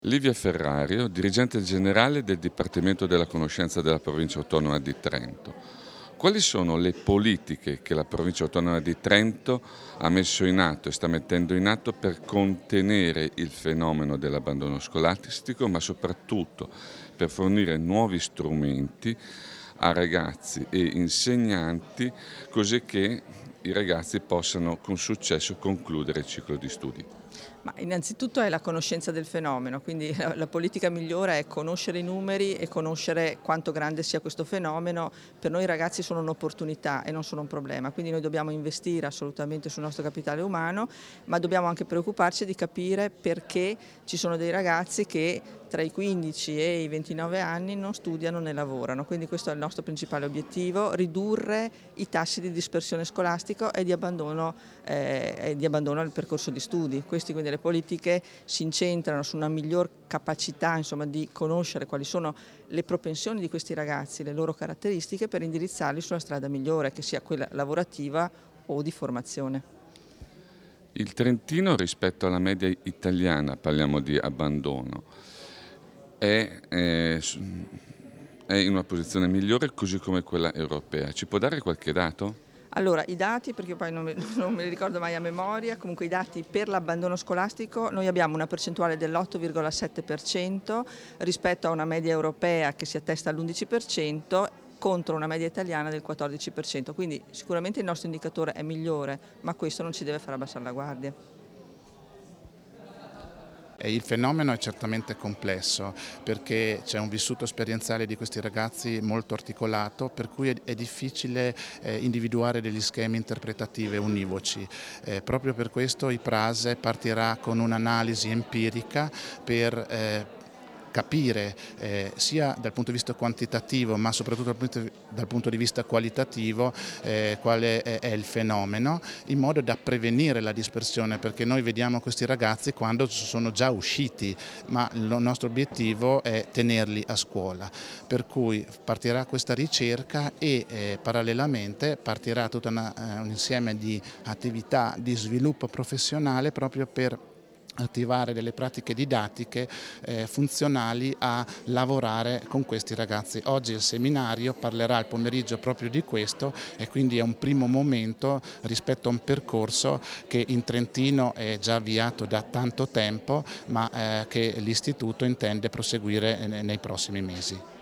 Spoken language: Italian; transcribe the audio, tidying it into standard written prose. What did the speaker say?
Livia Ferrario, dirigente generale del Dipartimento della Conoscenza della Provincia Autonoma di Trento. Quali sono le politiche che la Provincia Autonoma di Trento ha messo in atto e sta mettendo in atto per contenere il fenomeno dell'abbandono scolastico, ma soprattutto per fornire nuovi strumenti a ragazzi e insegnanti, così che i ragazzi possano con successo concludere il ciclo di studi? Ma innanzitutto è la conoscenza del fenomeno, quindi la politica migliore è conoscere i numeri e conoscere quanto grande sia questo fenomeno. Per noi i ragazzi sono un'opportunità e non sono un problema, quindi noi dobbiamo investire assolutamente sul nostro capitale umano, ma dobbiamo anche preoccuparci di capire perché ci sono dei ragazzi che tra i 15 e i 29 anni non studiano né lavorano, quindi questo è il nostro principale obiettivo: ridurre i tassi di dispersione scolastica e di abbandono del percorso di studi. Quindi le politiche si incentrano su una miglior capacità, di conoscere quali sono le propensioni di questi ragazzi, le loro caratteristiche, per indirizzarli sulla strada migliore, che sia quella lavorativa o di formazione. Il trentino rispetto alla media italiana, parliamo di abbandono, è in una posizione migliore così come quella europea. Ci può dare qualche dato? Allora, i dati, perché poi non me li ricordo mai a memoria, comunque i dati per l'abbandono scolastico: noi abbiamo una percentuale dell'8,7% rispetto a una media europea che si attesta all'11%, contro una media italiana del 14%, quindi sicuramente il nostro indicatore è migliore, ma questo non ci deve far abbassare la guardia. Il fenomeno è certamente complesso perché c'è un vissuto esperienziale di questi ragazzi molto articolato, per cui è difficile individuare degli schemi interpretativi univoci. Proprio per questo IPRASE partirà con un'analisi empirica per capire sia dal punto di vista quantitativo ma soprattutto dal punto di vista qualitativo quale è il fenomeno, in modo da prevenire la dispersione, perché noi vediamo questi ragazzi quando sono già usciti, ma il nostro obiettivo è tenerli a scuola, per cui partirà questa ricerca e parallelamente partirà tutto un insieme di attività di sviluppo professionale proprio per attivare delle pratiche didattiche funzionali a lavorare con questi ragazzi. Oggi il seminario parlerà al pomeriggio proprio di questo, e quindi è un primo momento rispetto a un percorso che in Trentino è già avviato da tanto tempo, ma che l'Istituto intende proseguire nei prossimi mesi.